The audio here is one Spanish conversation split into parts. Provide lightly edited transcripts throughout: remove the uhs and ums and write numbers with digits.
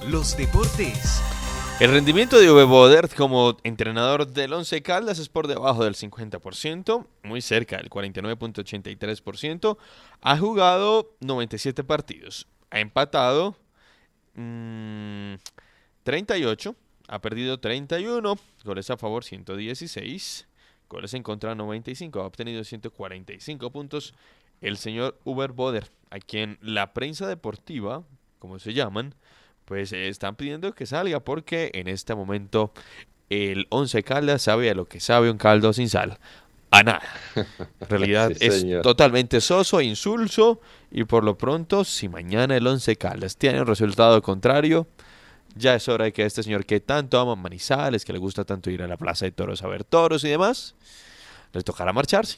los deportes. El rendimiento de Uwe Bodert como entrenador del Once Caldas es por debajo del 50%, muy cerca del 49.83%. Ha jugado 97 partidos, ha empatado 38, ha perdido 31, goles a favor 116, goles en contra 95, ha obtenido 145 puntos. El señor Uwe Bodert, a quien la prensa deportiva, como se llaman, pues están pidiendo que salga porque en este momento el Once Caldas sabe a lo que sabe un caldo sin sal. A nada. En realidad Sí, es señor. totalmente soso, insulso, y por lo pronto, si mañana el Once Caldas tiene un resultado contrario, ya es hora de que este señor que tanto ama Manizales, que le gusta tanto ir a la Plaza de Toros a ver toros y demás, les tocará marcharse.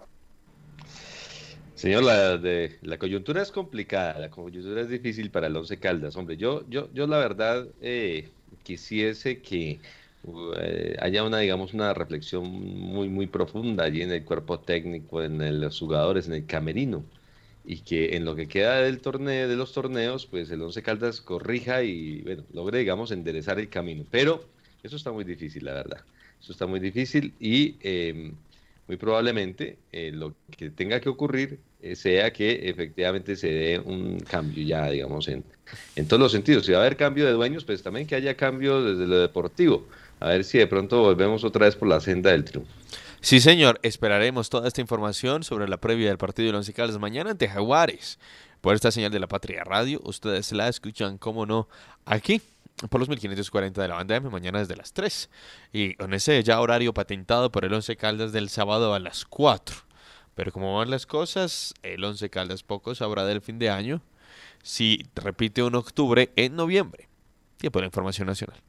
Señor, la coyuntura es complicada, la coyuntura es difícil para el Once Caldas. Hombre, yo la verdad quisiese que haya digamos, una reflexión muy profunda allí en el cuerpo técnico, los jugadores, en el camerino, y que en lo que queda del torneo, de los torneos, pues el Once Caldas corrija y, bueno, logre, digamos, enderezar el camino. Pero eso está muy difícil, la verdad. Eso está muy difícil y muy probablemente lo que tenga que ocurrir sea que efectivamente se dé un cambio ya, digamos, en todos los sentidos. Si va a haber cambio de dueños, pues también que haya cambio desde lo deportivo. A ver si de pronto volvemos otra vez por la senda del triunfo. Sí, señor, esperaremos toda esta información sobre la previa del partido del Once Caldas mañana ante Jaguares. Por esta señal de la Patria Radio, ustedes la escuchan, cómo no, aquí, por los 1540 de la banda M, mañana desde las 3. Y con ese ya horario patentado por el Once Caldas del sábado a las 4. Pero como van las cosas, el Once Caldas poco sabrá del fin de año si repite un octubre en noviembre. Tiempo de la información nacional.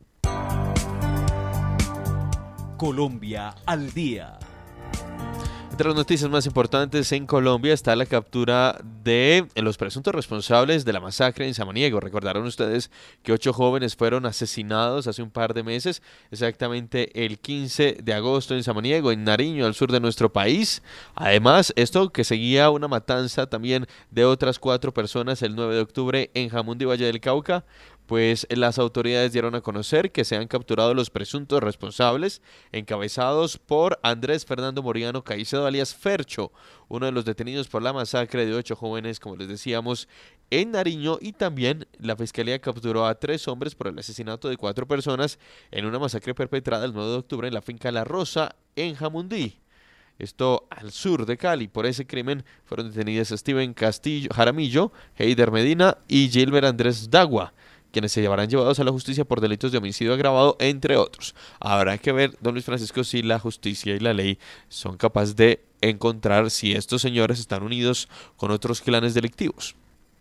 Colombia al día. Entre las noticias más importantes en Colombia está la captura de los presuntos responsables de la masacre en Samaniego. Recordarán ustedes que 8 jóvenes fueron asesinados hace un par de meses, exactamente el 15 de agosto en Samaniego, en Nariño, al sur de nuestro país. Además, esto que seguía una matanza también de otras 4 personas el 9 de octubre en Jamundí, Valle del Cauca. Pues las autoridades dieron a conocer que se han capturado los presuntos responsables, encabezados por Andrés Fernando Moriano Caicedo, alias Fercho, uno de los detenidos por la masacre de 8 jóvenes, como les decíamos, en Nariño, y también la Fiscalía capturó a 3 hombres por el asesinato de 4 personas en una masacre perpetrada el 9 de octubre en la finca La Rosa, en Jamundí. Esto al sur de Cali. Por ese crimen fueron detenidos Steven Jaramillo, Heider Medina y Gilbert Andrés Dagua, quienes se llevarán llevados a la justicia por delitos de homicidio agravado, entre otros. Habrá que ver, don Luis Francisco, si la justicia y la ley son capaces de encontrar si estos señores están unidos con otros clanes delictivos.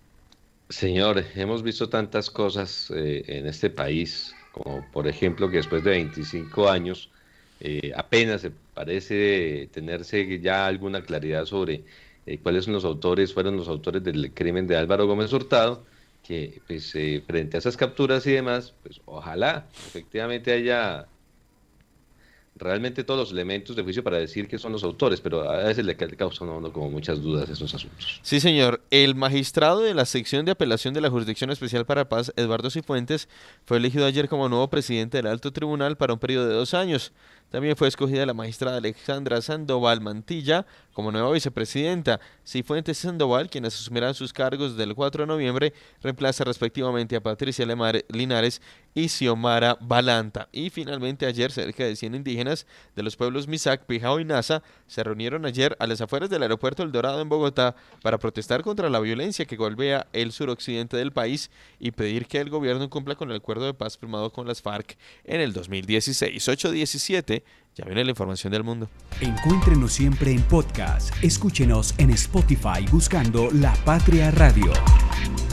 Señor, hemos visto tantas cosas en este país, como por ejemplo que después de 25 años apenas se parece tenerse ya alguna claridad sobre cuáles son fueron los autores del crimen de Álvaro Gómez Hurtado, que pues frente a esas capturas y demás, pues ojalá efectivamente haya realmente todos los elementos de juicio para decir que son los autores, pero a veces le causan a uno como muchas dudas esos asuntos. Sí, señor. El magistrado de la sección de apelación de la Jurisdicción Especial para Paz, Eduardo Cifuentes, fue elegido ayer como nuevo presidente del Alto Tribunal para un periodo de 2 años. También fue escogida la magistrada Alexandra Sandoval Mantilla como nueva vicepresidenta. Cifuentes y Sandoval, quienes asumirán sus cargos del 4 de noviembre, reemplaza respectivamente a Patricia Linares y Xiomara Balanta. Y finalmente ayer cerca de 100 indígenas de los pueblos Misac, Pijao y Nasa se reunieron ayer a las afueras del aeropuerto El Dorado en Bogotá para protestar contra la violencia que golpea el suroccidente del país y pedir que el gobierno cumpla con el acuerdo de paz firmado con las FARC en el 2016. 8:17, ya viene la información del mundo. Encuéntrenos siempre en podcast. Escúchenos en Spotify buscando La Patria Radio.